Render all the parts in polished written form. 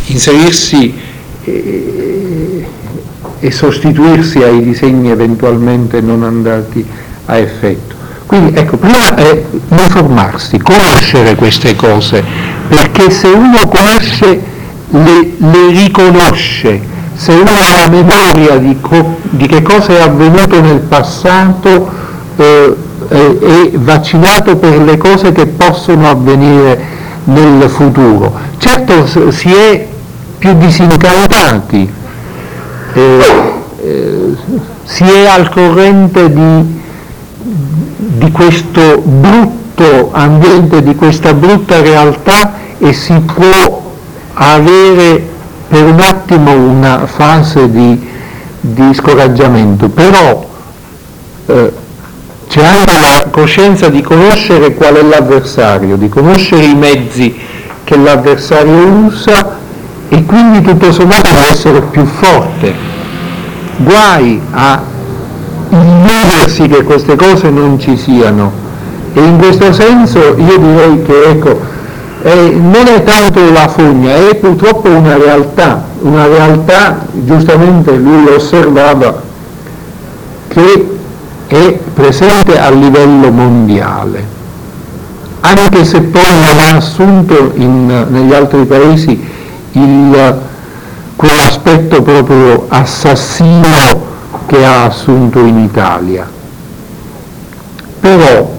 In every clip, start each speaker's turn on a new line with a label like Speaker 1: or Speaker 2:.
Speaker 1: inserirsi e sostituirsi ai disegni eventualmente non andati a effetto. Quindi ecco, prima è informarsi, conoscere queste cose, perché se uno conosce, le riconosce, se uno ha la memoria di che cosa è avvenuto nel passato, è vaccinato per le cose che possono avvenire nel futuro. Certo si è più disincantati, si è al corrente di questo brutto ambiente, di questa brutta realtà, e si può avere per un attimo una fase di scoraggiamento, però c'è anche la coscienza di conoscere qual è l'avversario, di conoscere i mezzi che l'avversario usa, e quindi tutto sommato deve essere più forte. Guai a illudersi che queste cose non ci siano, e in questo senso io direi che ecco, non è tanto la fogna, è purtroppo una realtà, giustamente lui osservava, che è presente a livello mondiale, anche se poi non ha assunto negli altri paesi quell'aspetto proprio assassino che ha assunto in Italia. Però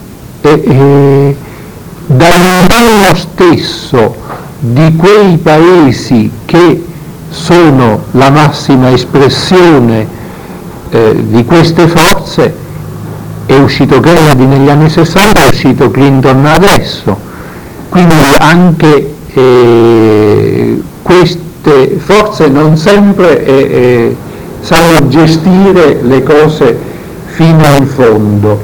Speaker 1: dall'interno stesso di quei paesi che sono la massima espressione di queste forze, è uscito Kennedy negli anni 60, è uscito Clinton adesso, quindi anche queste forze non sempre sanno gestire le cose fino in fondo.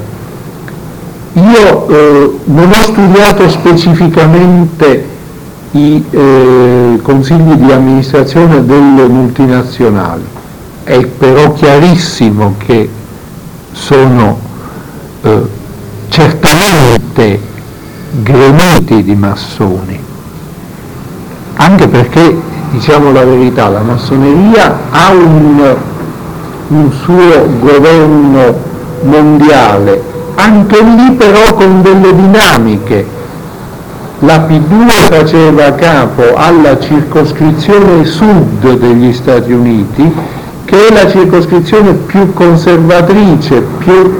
Speaker 1: Io non ho studiato specificamente i consigli di amministrazione delle multinazionali, è però chiarissimo che sono certamente gremiti di massoni, anche perché, diciamo la verità, la massoneria ha un suo governo mondiale, anche lì però con delle dinamiche. La P2 faceva capo alla circoscrizione sud degli Stati Uniti, che è la circoscrizione più conservatrice, più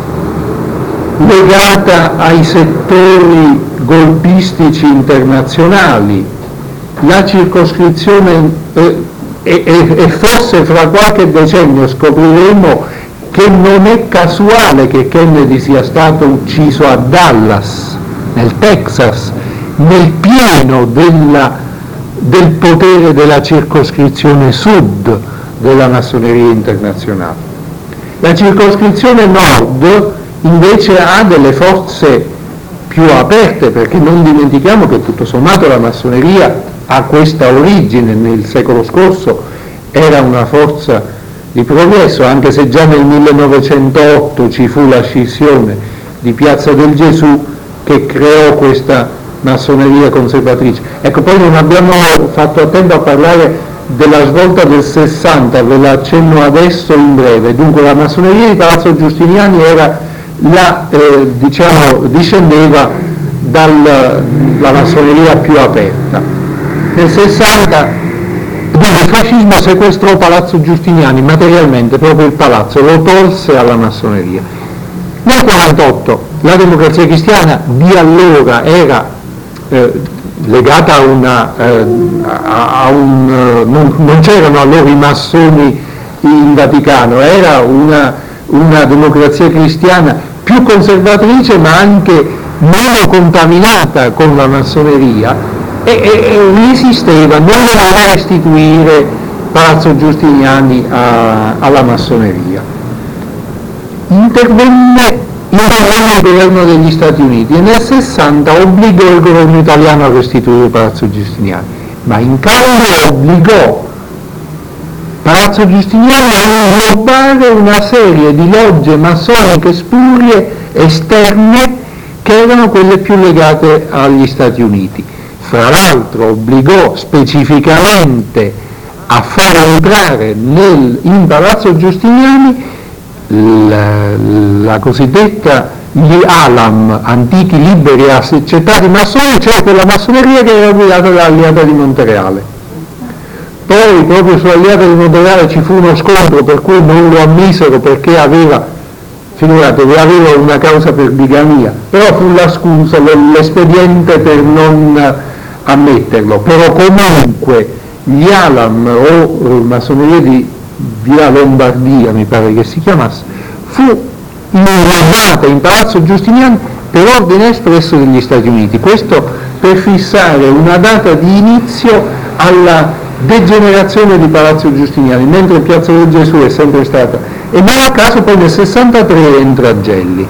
Speaker 1: legata ai settori golpistici internazionali. La circoscrizione, e forse fra qualche decennio scopriremo che non è casuale che Kennedy sia stato ucciso a Dallas, nel Texas, nel pieno del potere della circoscrizione sud della massoneria internazionale. La circoscrizione nord invece ha delle forze più aperte, perché non dimentichiamo che tutto sommato la massoneria ha questa origine, nel secolo scorso era una forza di progresso, anche se già nel 1908 ci fu la scissione di Piazza del Gesù che creò questa massoneria conservatrice. Ecco, poi non abbiamo fatto a tempo a parlare della svolta del 60, ve la accenno adesso in breve. Dunque la massoneria di Palazzo Giustiniani discendeva dalla massoneria più aperta. Nel 60 il fascismo sequestrò Palazzo Giustiniani materialmente, proprio il palazzo, lo tolse alla massoneria. Nel 48 la Democrazia Cristiana di allora era legata non c'erano allora i massoni in Vaticano, era una Democrazia Cristiana più conservatrice ma anche meno contaminata con la massoneria, e resisteva, non voleva restituire Palazzo Giustiniani alla massoneria. Intervenne il governo degli Stati Uniti e nel 60 obbligò il governo italiano a restituire Palazzo Giustiniani, ma in cambio obbligò Palazzo Giustiniani a inglobare una serie di logge massoniche spurie esterne che erano quelle più legate agli Stati Uniti, fra l'altro obbligò specificamente a far entrare in Palazzo Giustiniani la cosiddetta gli Alam, antichi liberi accettati massoni, cioè quella massoneria che era guidata dall'Alliata di Montereale. Poi proprio sull'Alliata di Montereale ci fu uno scontro per cui non lo ammisero perché aveva una causa per bigamia, però fu la scusa, l'espediente per non ammetterlo. Però comunque gli Alam o massoneria di via Lombardia, mi pare che si chiamasse, fu inviata in Palazzo Giustiniani per ordine espresso degli Stati Uniti, questo per fissare una data di inizio alla degenerazione di Palazzo Giustiniani, mentre Piazza del Gesù è sempre stata, e non a caso poi nel 63 entra Gelli.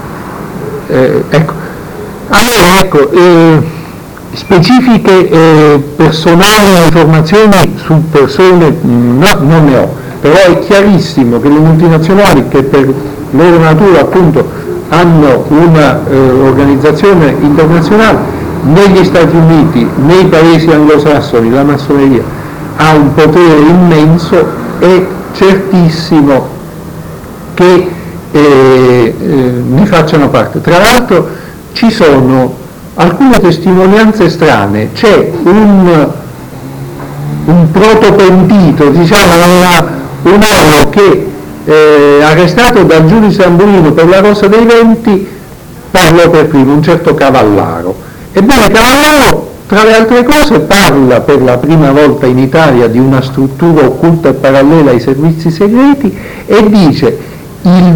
Speaker 1: Specifiche personali informazioni su persone non ne ho, però è chiarissimo che le multinazionali, che per loro natura appunto hanno una organizzazione internazionale, negli Stati Uniti, nei paesi anglosassoni, la massoneria ha un potere immenso, è certissimo che ne facciano parte. Tra l'altro ci sono alcune testimonianze strane, c'è un protopentito, diciamo un uomo che arrestato dal giudice Ambrino per la Rosa dei Venti parlò per primo, un certo Cavallaro. Ebbene, Cavallaro, tra le altre cose, parla per la prima volta in Italia di una struttura occulta e parallela ai servizi segreti e dice nel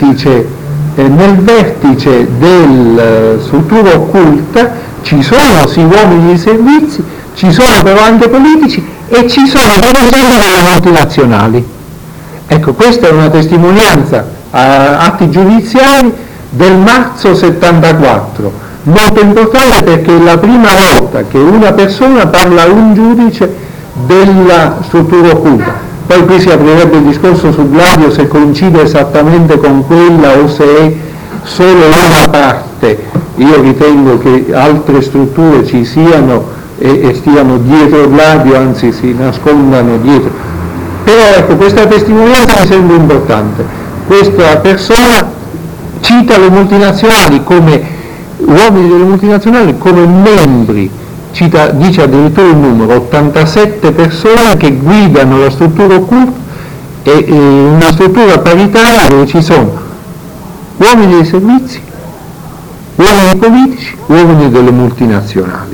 Speaker 1: vertice della struttura occulta ci sono sì uomini di servizi, ci sono però anche politici e ci sono per esempio delle multinazionali. Ecco, questa è una testimonianza a atti giudiziari del marzo 74, molto importante perché è la prima volta che una persona parla a un giudice della struttura occulta. Poi qui si aprirebbe il discorso su Gladio se coincide esattamente con quella o se è solo una parte. Io ritengo che altre strutture ci siano e stiano dietro Gladio, anzi si nascondano dietro. Però ecco, questa testimonianza mi sembra importante. Questa persona cita le multinazionali come uomini delle multinazionali come membri, dice addirittura il numero, 87 persone che guidano la struttura occulta e una struttura paritaria dove ci sono uomini dei servizi, uomini politici, uomini delle multinazionali.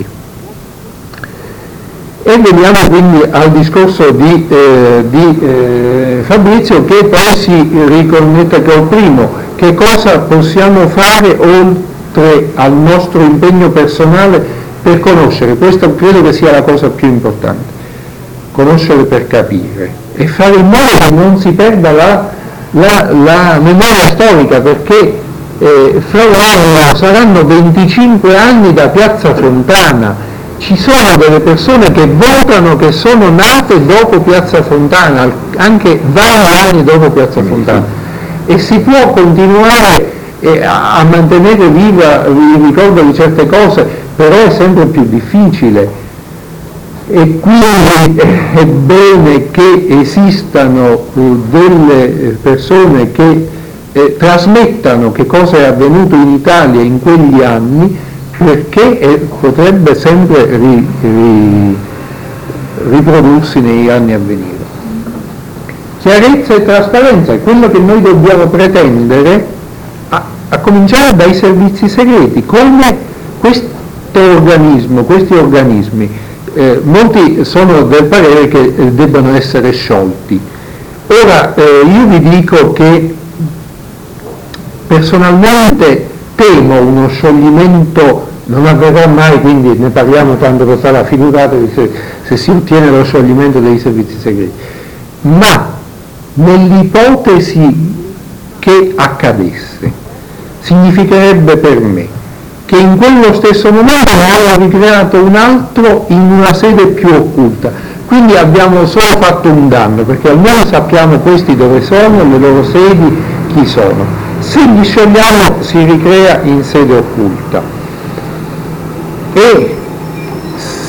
Speaker 1: E veniamo quindi al discorso di Fabrizio, che poi si riconnette col primo. Che cosa possiamo fare oltre al nostro impegno personale per conoscere? Questo credo che sia la cosa più importante, conoscere per capire e fare in modo che non si perda la memoria storica, perché fra un anno saranno 25 anni da Piazza Fontana. Ci sono delle persone che votano che sono nate dopo Piazza Fontana, anche vari anni dopo Piazza Fontana, e si può continuare a mantenere viva il ricordo di certe cose, però è sempre più difficile, e quindi è bene che esistano delle persone che trasmettano che cosa è avvenuto in Italia in quegli anni, perché potrebbe sempre riprodursi negli anni a venire. Chiarezza e trasparenza è quello che noi dobbiamo pretendere, a cominciare dai servizi segreti, come questi organismi, molti sono del parere che debbano essere sciolti. Ora io vi dico che personalmente temo uno scioglimento, non avverrà mai, quindi ne parliamo tanto per fare la figurata se si ottiene lo scioglimento dei servizi segreti, ma nell'ipotesi che accadesse significherebbe per me che in quello stesso momento ne hanno ricreato un altro in una sede più occulta, quindi abbiamo solo fatto un danno, perché almeno sappiamo questi dove sono, le loro sedi, chi sono. Se li sciogliamo si ricrea in sede occulta, e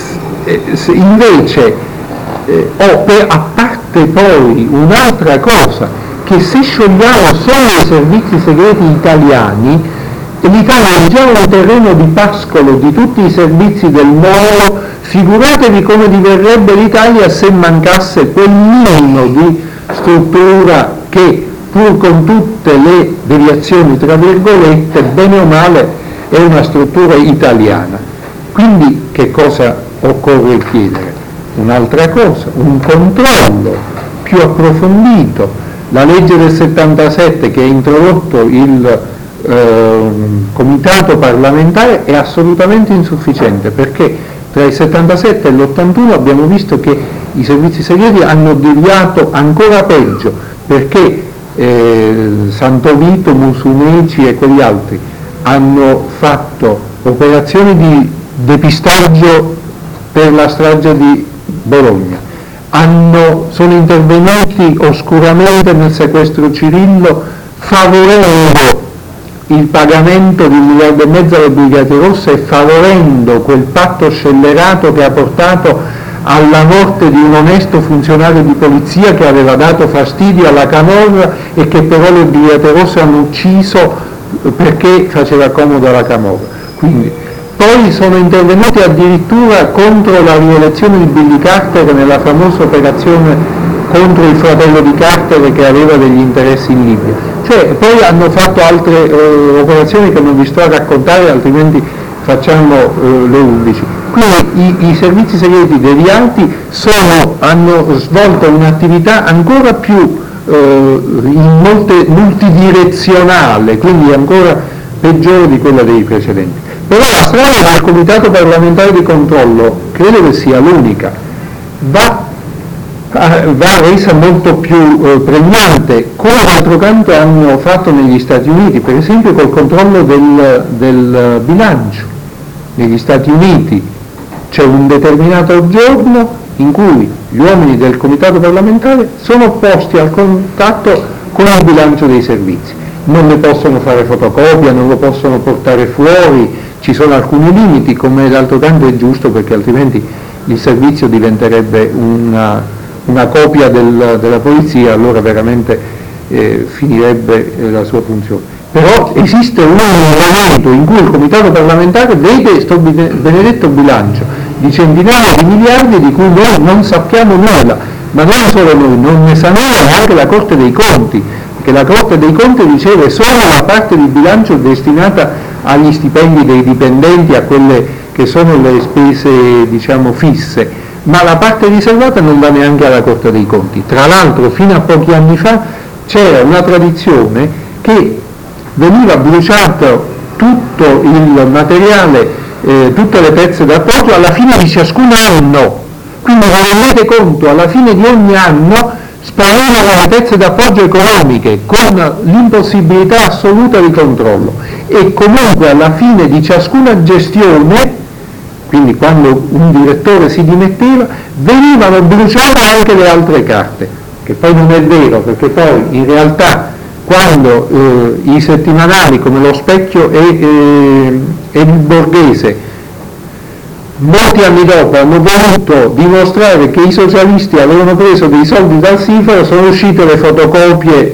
Speaker 1: invece, a parte poi un'altra cosa, che se sciogliamo solo i servizi segreti italiani, l'Italia è già un terreno di pascolo di tutti i servizi del mondo. Figuratevi come diverrebbe l'Italia se mancasse quel minimo di struttura che, pur con tutte le deviazioni tra virgolette, bene o male è una struttura italiana. Quindi che cosa occorre chiedere? Un'altra cosa, un controllo più approfondito. La legge del 77 che ha introdotto il comitato parlamentare è assolutamente insufficiente, perché tra il 77 e l'81 abbiamo visto che i servizi segreti hanno deviato ancora peggio, perché Santovito, Musumeci e quegli altri hanno fatto operazioni di depistaggio per la strage di Bologna, sono intervenuti oscuramente nel sequestro Cirillo, favorendo il pagamento di 1,5 miliardi alle Brigate Rosse e favorendo quel patto scellerato che ha portato alla morte di un onesto funzionario di polizia che aveva dato fastidio alla camorra e che però le Brigate Rosse hanno ucciso perché faceva comodo alla camorra. Quindi, poi sono intervenuti addirittura contro la rielezione di Billy Carter nella famosa operazione contro il fratello di Carter che aveva degli interessi in Libia. Poi hanno fatto altre operazioni che non vi sto a raccontare, altrimenti facciamo le 11. Quindi i servizi segreti devianti hanno svolto un'attività ancora più multidirezionale, quindi ancora peggiore di quella dei precedenti. Però la strada del Comitato parlamentare di controllo credo che sia l'unica, va resa molto più pregnante, come d'altro canto hanno fatto negli Stati Uniti, per esempio col controllo del bilancio. Negli Stati Uniti c'è un determinato giorno in cui gli uomini del Comitato parlamentare sono posti al contatto con il bilancio dei servizi. Non ne possono fare fotocopia, non lo possono portare fuori, ci sono alcuni limiti, come d'altro canto è giusto, perché altrimenti il servizio diventerebbe una copia della polizia, allora veramente finirebbe la sua funzione. Però esiste un momento in cui il Comitato parlamentare vede questo benedetto bilancio di centinaia di miliardi di cui noi non sappiamo nulla, ma non solo noi, non ne sa nulla neanche la Corte dei Conti, perché la Corte dei Conti riceve solo la parte di bilancio destinata agli stipendi dei dipendenti, a quelle che sono le spese diciamo fisse, ma la parte riservata non va neanche alla Corte dei Conti. Tra l'altro fino a pochi anni fa c'era una tradizione che veniva bruciato tutto il materiale, tutte le pezze d'appoggio alla fine di ciascun anno. Quindi vi rendete conto, alla fine di ogni anno sparavano le pezze d'appoggio economiche con l'impossibilità assoluta di controllo, e comunque alla fine di ciascuna gestione, quindi quando un direttore si dimetteva, venivano bruciate anche le altre carte, che poi non è vero, perché poi in realtà quando i settimanali come Lo Specchio e il Borghese molti anni dopo hanno voluto dimostrare che i socialisti avevano preso dei soldi dal Sifaro, sono uscite le fotocopie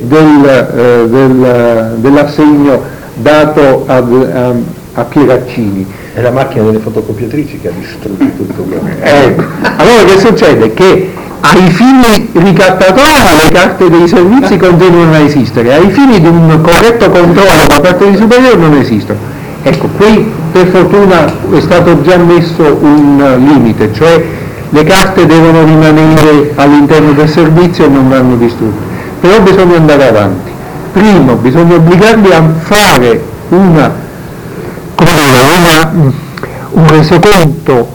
Speaker 1: dell'assegno dato a Pieraccini.
Speaker 2: È la macchina delle fotocopiatrici che ha distrutto tutto quello.
Speaker 1: Allora che succede? Che ai fini ricattatori le carte dei servizi continuano a esistere, ai fini di un corretto controllo da parte dei superiori non esistono. Ecco, qui per fortuna è stato già messo un limite, cioè le carte devono rimanere all'interno del servizio e non vanno distrutte. Però bisogna andare avanti. Primo, bisogna obbligarli a fare un resoconto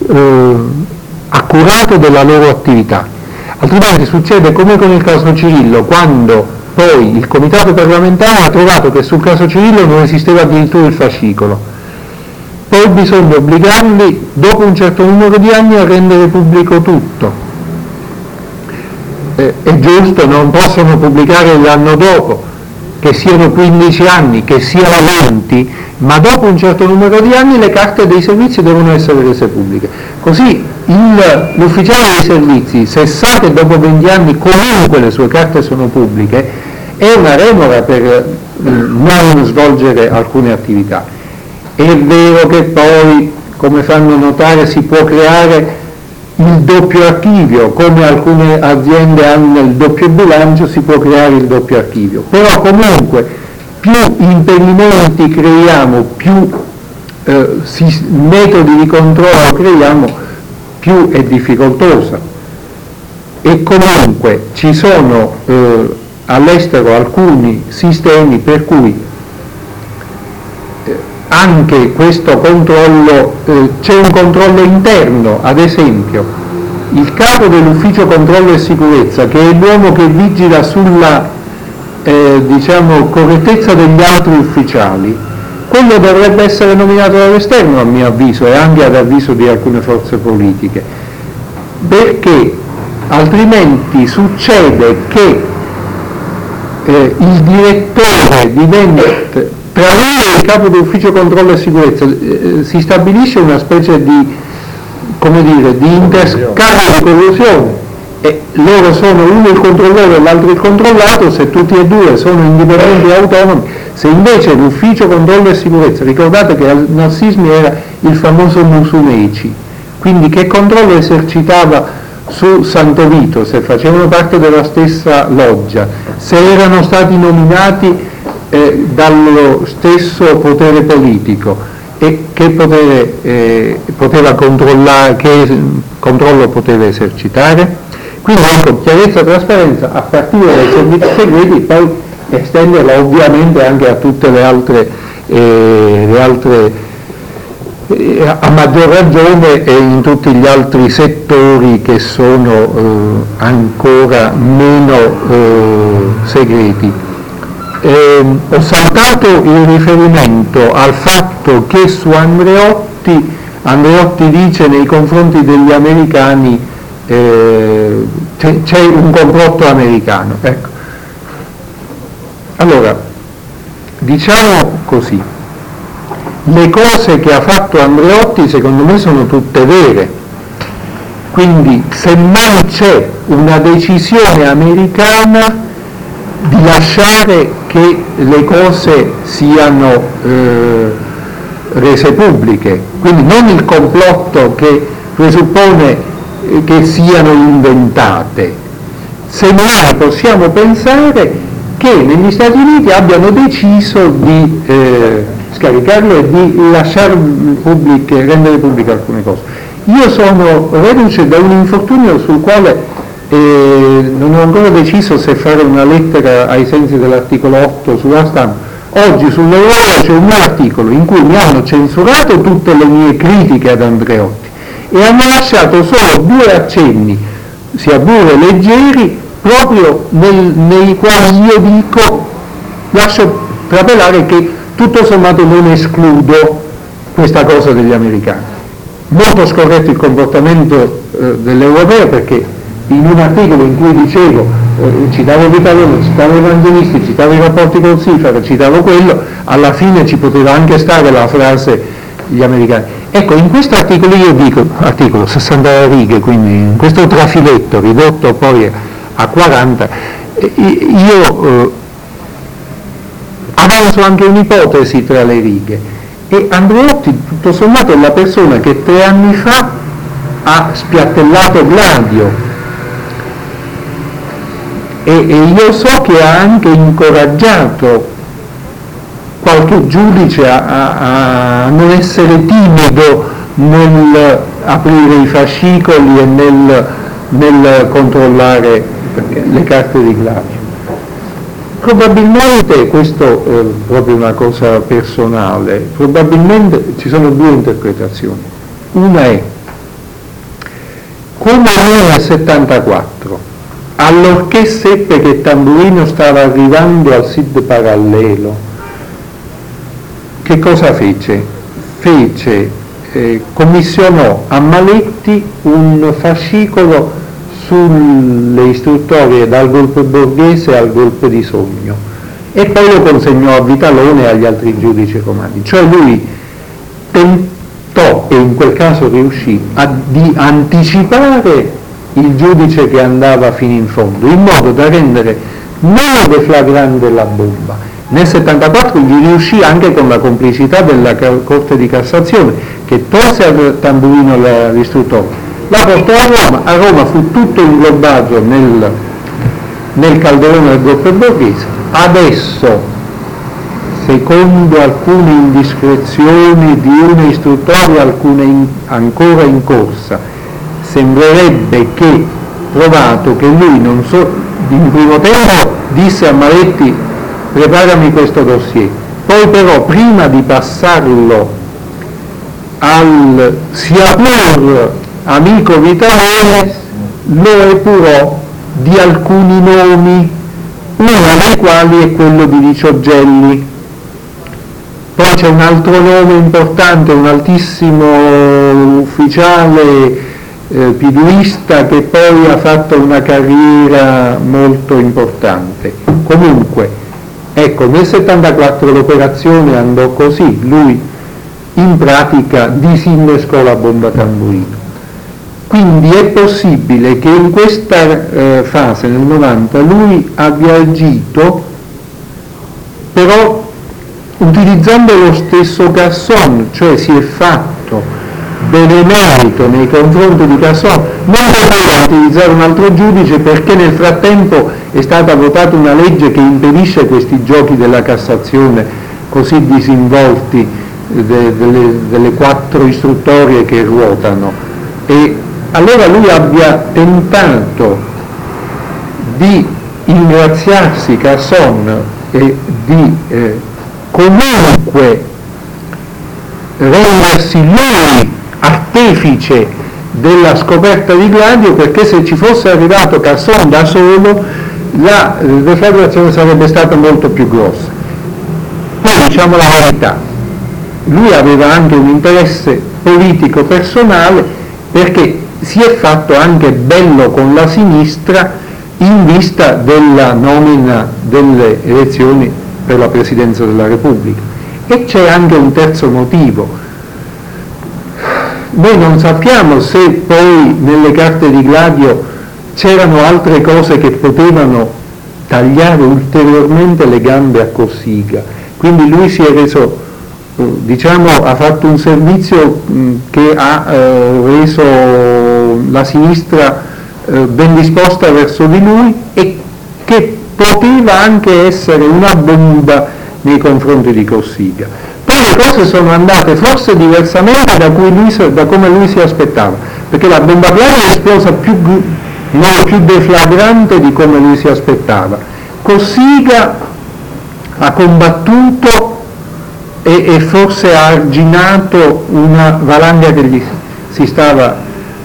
Speaker 1: accurato della loro attività, altrimenti succede come con il caso Cirillo, quando poi il Comitato parlamentare ha trovato che sul caso Cirillo non esisteva addirittura il fascicolo. Poi bisogna obbligarli dopo un certo numero di anni a rendere pubblico tutto. È giusto, non possono pubblicare l'anno dopo, che siano 15 anni, che siano 20, ma dopo un certo numero di anni le carte dei servizi devono essere rese pubbliche. Così l'ufficiale dei servizi, se sa che dopo 20 anni comunque le sue carte sono pubbliche, è una remora per non svolgere alcune attività. È vero che poi, come fanno notare, si può creare il doppio archivio, come alcune aziende hanno il doppio bilancio, si può creare il doppio archivio, però comunque più impedimenti creiamo, più metodi di controllo creiamo, più è difficoltosa. E comunque ci sono all'estero alcuni sistemi per cui anche questo controllo, c'è un controllo interno, ad esempio il capo dell'ufficio controllo e sicurezza, che è l'uomo che vigila sulla correttezza degli altri ufficiali, quello dovrebbe essere nominato dall'esterno, a mio avviso, e anche ad avviso di alcune forze politiche, perché altrimenti succede che il direttore diventa, tra lui e il capo dell'ufficio controllo e sicurezza si stabilisce una specie di, come dire, di interscambio di collusione, e loro sono uno il controllore e l'altro il controllato. Se tutti e due sono indipendenti e autonomi, se invece l'ufficio controllo e sicurezza, ricordate che Al-Sismi era il famoso Musumeci, quindi che controllo esercitava su Santo Vito, se facevano parte della stessa loggia, se erano stati nominati dallo stesso potere politico, e che potere poteva controllare, che controllo poteva esercitare. Quindi ecco, chiarezza e trasparenza a partire dai servizi segreti, poi estenderla ovviamente anche a tutte le altre a maggior ragione in tutti gli altri settori che sono ancora meno segreti. Ho saltato il riferimento al fatto che su Andreotti dice nei confronti degli americani c'è un complotto americano. Ecco. Allora, diciamo così, le cose che ha fatto Andreotti secondo me sono tutte vere, quindi semmai c'è una decisione americana di lasciare che le cose siano rese pubbliche, quindi non il complotto che presuppone che siano inventate. Semmai possiamo pensare che negli Stati Uniti abbiano deciso di scaricarlo e di lasciare pubbliche, rendere pubbliche alcune cose. Io sono reduce da un infortunio sul quale non ho ancora deciso se fare una lettera ai sensi dell'articolo 8 sulla stampa. Oggi sull'Europa c'è un mio articolo in cui mi hanno censurato tutte le mie critiche ad Andreotti e hanno lasciato solo 2 accenni, sia pure leggeri, proprio nei quali io dico, lascio trapelare che tutto sommato non escludo questa cosa degli americani. Molto scorretto il comportamento dell'europeo, perché in un articolo in cui dicevo, citavo Vitaliano, citavo Evangelisti, citavo i rapporti con Sifar, citavo quello, alla fine ci poteva anche stare la frase gli americani. Ecco, in questo articolo io dico, articolo 60 righe, quindi in questo trafiletto ridotto poi a 40, io avanzo anche un'ipotesi tra le righe, e Andreotti tutto sommato è la persona che 3 anni fa ha spiattellato Gladio, e io so che ha anche incoraggiato qualche giudice a non essere timido nel aprire i fascicoli e nel controllare le carte di Gladio. Probabilmente, questo è proprio una cosa personale, probabilmente ci sono 2 interpretazioni. Una è, come nel 74, allorché seppe che Tamburino stava arrivando al SID parallelo, che cosa fece? Commissionò a Maletti un fascicolo sulle istruttorie dal golpe Borghese al golpe di Sogno, e poi lo consegnò a Vitalone e agli altri giudici romani. Cioè lui tentò, e in quel caso riuscì, di anticipare il giudice che andava fino in fondo, in modo da rendere meno deflagrante la bomba. Nel 74 gli riuscì anche con la complicità della Corte di Cassazione, che tolse al Tamburino l'istruttore, la portò a Roma. A Roma fu tutto inglobato nel calderone del golpe borghese. Adesso, secondo alcune indiscrezioni di una istruttoria, alcune ancora in corsa, sembrerebbe che, trovato che lui in primo tempo disse a Maletti: preparami questo dossier, poi però prima di passarlo al sia pur amico Vitalone lo epurò di alcuni nomi, uno dei quali è quello di Diciogelli. Poi c'è un altro nome importante, un altissimo ufficiale piduista che poi ha fatto una carriera molto importante. Comunque, ecco, nel 74 l'operazione andò così, lui in pratica disinnescò la bomba Tamburino. Quindi è possibile che in questa fase, nel 90, lui abbia agito però utilizzando lo stesso Casson, cioè si è fatto benemerito nei confronti di Casson, non poteva utilizzare un altro giudice perché nel frattempo è stata votata una legge che impedisce questi giochi della Cassazione così disinvolti delle 4 istruttorie che ruotano, e allora lui abbia tentato di ingraziarsi Casson e di comunque rendersi lui artefice della scoperta di Gladio, perché se ci fosse arrivato Casson da solo la deflagrazione sarebbe stata molto più grossa. Poi diciamo la verità, lui aveva anche un interesse politico personale, perché si è fatto anche bello con la sinistra in vista della nomina delle elezioni per la Presidenza della Repubblica. E c'è anche un terzo motivo. Noi non sappiamo se poi nelle carte di Gladio c'erano altre cose che potevano tagliare ulteriormente le gambe a Cossiga. Quindi lui si è reso, ha fatto un servizio che ha reso la sinistra ben disposta verso di lui, e che poteva anche essere una bomba nei confronti di Cossiga. Poi le cose sono andate forse diversamente da come lui si aspettava, perché la bomba Gladio è esplosa più deflagrante di come lui si aspettava. Cossiga ha combattuto e forse ha arginato una valanga che gli si stava,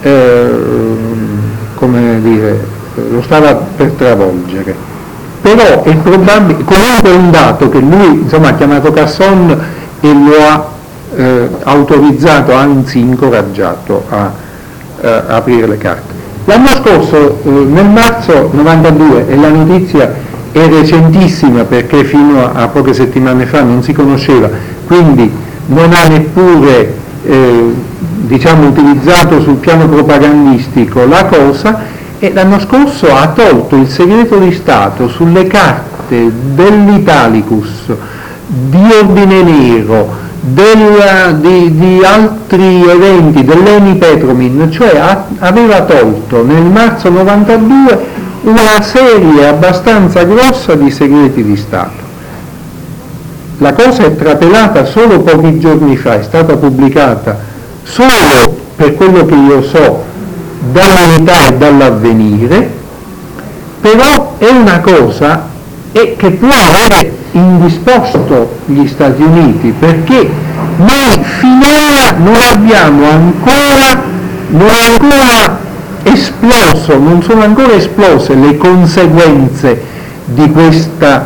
Speaker 1: lo stava per travolgere. Però è probabile, comunque è un dato che lui ha chiamato Casson e lo ha autorizzato, anzi incoraggiato a aprire le carte. L'anno scorso, nel marzo 92, e la notizia è recentissima perché fino a poche settimane fa non si conosceva, quindi non ha neppure utilizzato sul piano propagandistico la cosa, e l'anno scorso ha tolto il segreto di Stato sulle carte dell'Italicus, di Ordine Nero, di altri eventi, dell'Eni Petromin, cioè aveva tolto nel marzo 92 una serie abbastanza grossa di segreti di Stato. La cosa è trapelata solo pochi giorni fa, è stata pubblicata solo, per quello che io so, dall'Unità e dall'Avvenire, però è una cosa che può avere indisposto gli Stati Uniti, perché noi finora non abbiamo ancora esploso, non sono ancora esplose le conseguenze di questa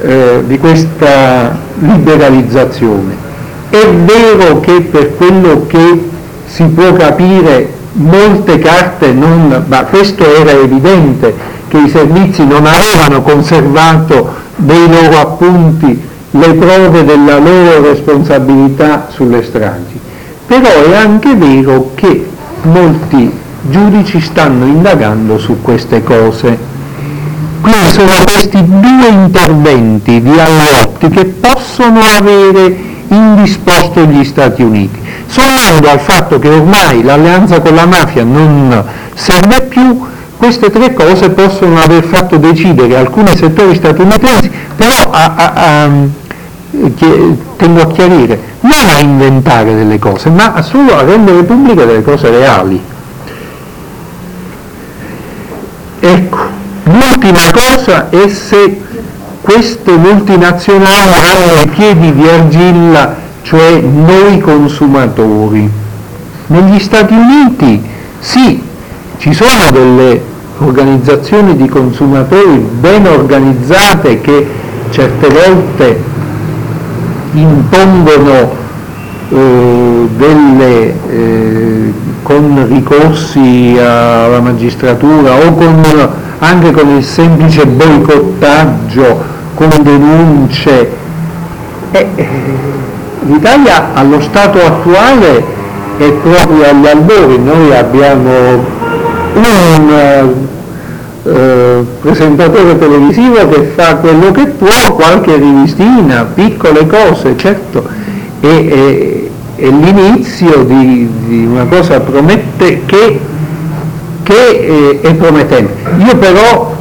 Speaker 1: liberalizzazione. È vero che per quello che si può capire molte carte ma questo era evidente, che i servizi non avevano conservato dei loro appunti le prove della loro responsabilità sulle stragi. Però è anche vero che molti giudici stanno indagando su queste cose. Quindi sono questi due interventi di Andreotti che possono avere indisposto gli Stati Uniti, sommando al fatto che ormai l'alleanza con la mafia non serve più. Queste tre cose possono aver fatto decidere alcuni settori statunitensi, però tengo a chiarire, non a inventare delle cose, ma solo a rendere pubbliche delle cose reali. Ecco, l'ultima cosa è se queste multinazionali hanno i piedi di argilla, cioè noi consumatori. Negli Stati Uniti sì, ci sono delle organizzazioni di consumatori ben organizzate che certe volte impongono con ricorsi alla magistratura o anche con il semplice boicottaggio, con denunce. L'Italia allo stato attuale è proprio agli albori. Noi abbiamo un presentatore televisivo che fa quello che può, qualche rivistina, piccole cose, certo, è l'inizio di una cosa che è promettente. Io però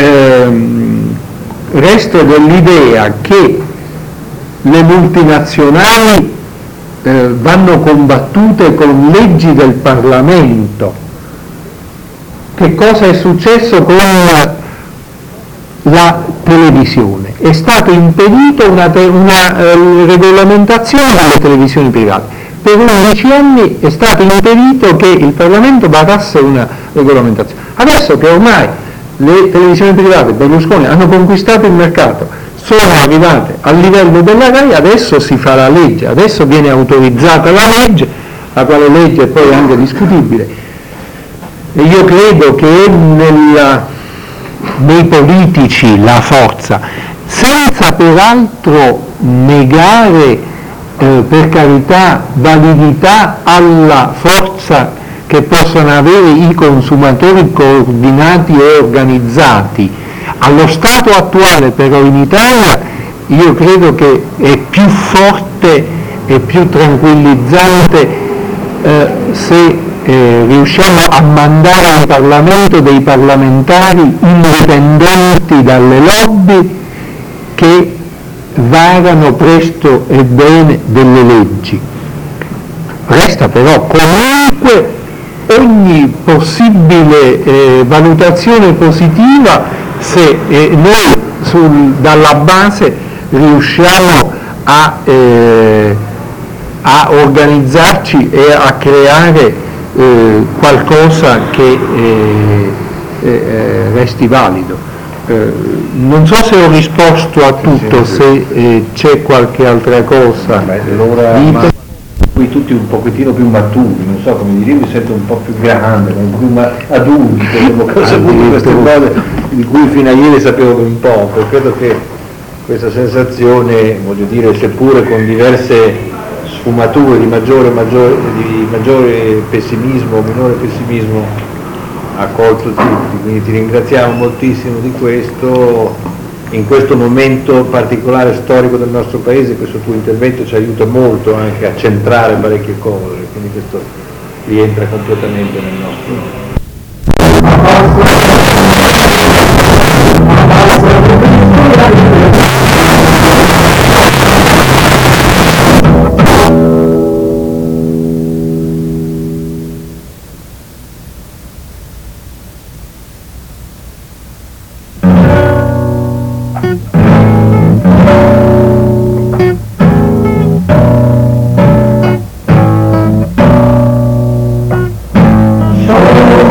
Speaker 1: resto dell'idea che le multinazionali vanno combattute con leggi del Parlamento. Che cosa è successo con la televisione? È stato impedito una regolamentazione delle televisioni private. Per 11 anni è stato impedito che il Parlamento varasse una regolamentazione. Adesso che ormai le televisioni private, Berlusconi, hanno conquistato il mercato, sono arrivate al livello della RAI, adesso si fa la legge, adesso viene autorizzata la legge, la quale legge è poi anche discutibile. E io credo che nei politici la forza, senza peraltro negare per carità validità alla forza che possono avere i consumatori coordinati e organizzati, allo stato attuale però in Italia io credo che è più forte e più tranquillizzante se riusciamo a mandare in Parlamento dei parlamentari indipendenti dalle lobby che varano presto e bene delle leggi. Resta però comunque ogni possibile valutazione positiva se noi dalla base riusciamo a organizzarci e a creare qualcosa che resti valido. Non so se ho risposto a tutto, sì. Se c'è qualche altra cosa.
Speaker 2: Qui tutti un pochettino più maturi, non so come dire, mi sento un po' più grande, più adulti, queste cose di cui fino a ieri sapevo ben poco. Credo che questa sensazione, voglio dire, seppure con diverse sfumature di maggiore pessimismo, minore pessimismo, ha colto tutti, quindi ti ringraziamo moltissimo di questo, in questo momento particolare storico del nostro paese. Questo tuo intervento ci aiuta molto anche a centrare parecchie cose, quindi questo rientra completamente nel nostro.
Speaker 3: Oh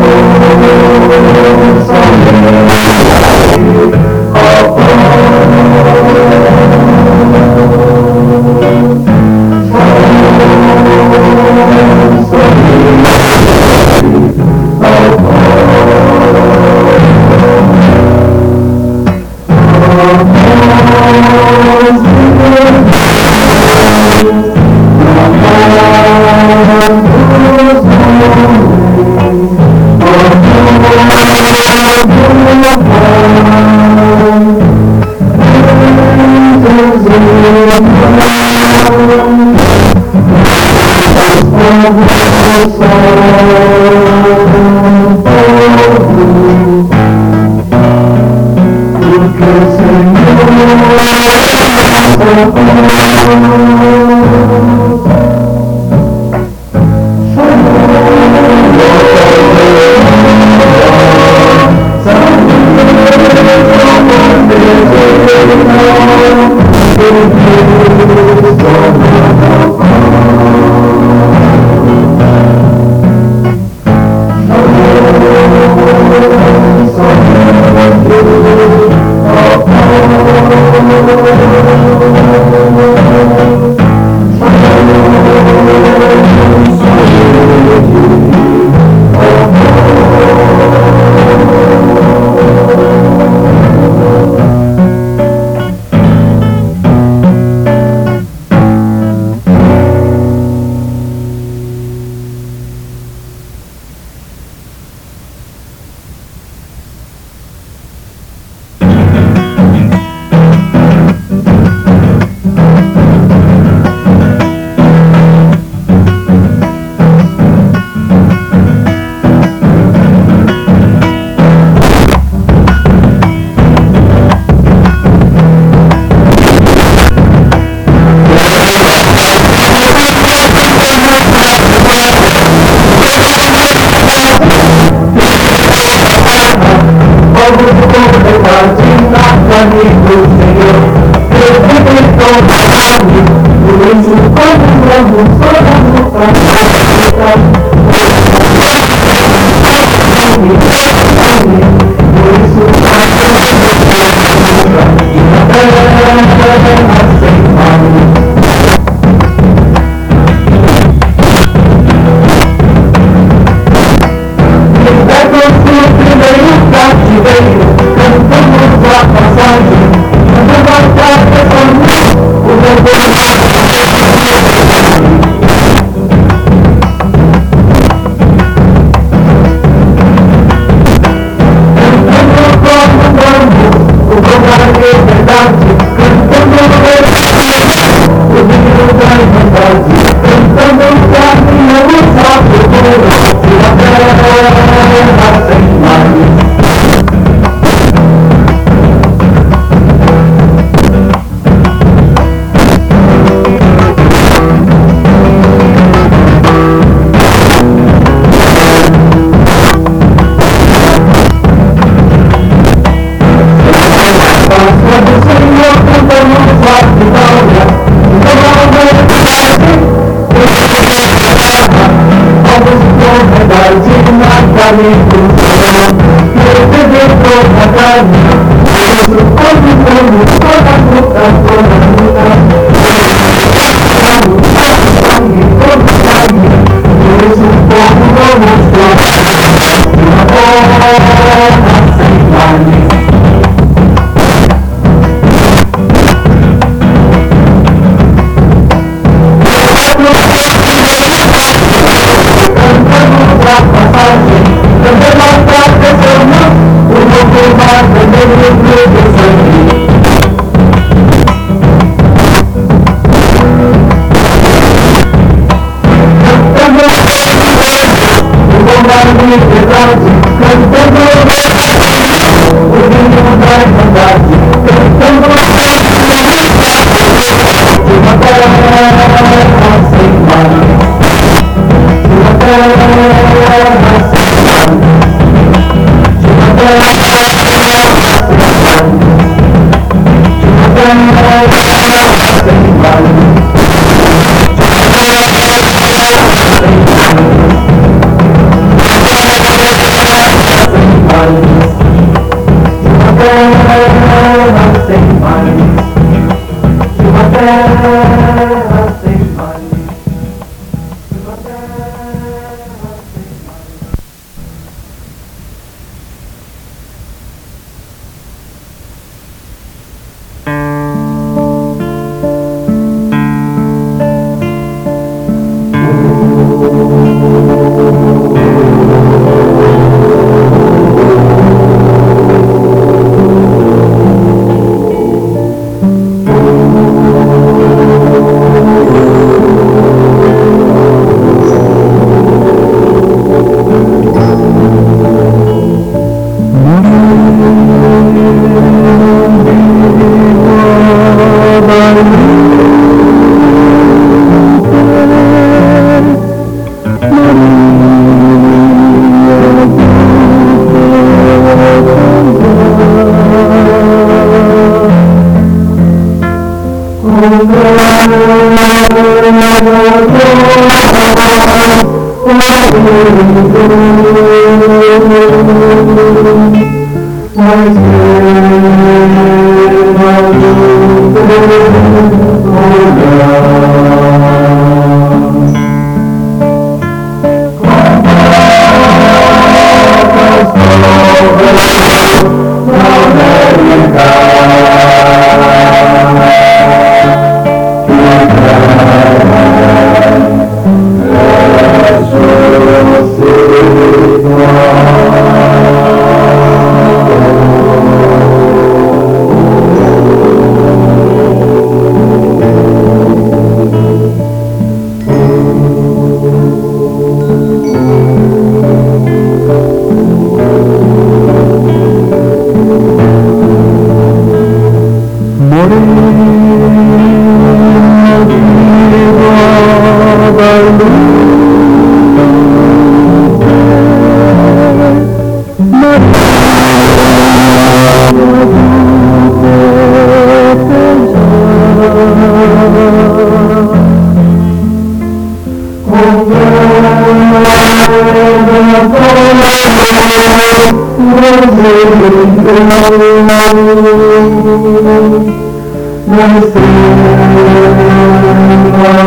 Speaker 3: Nostrum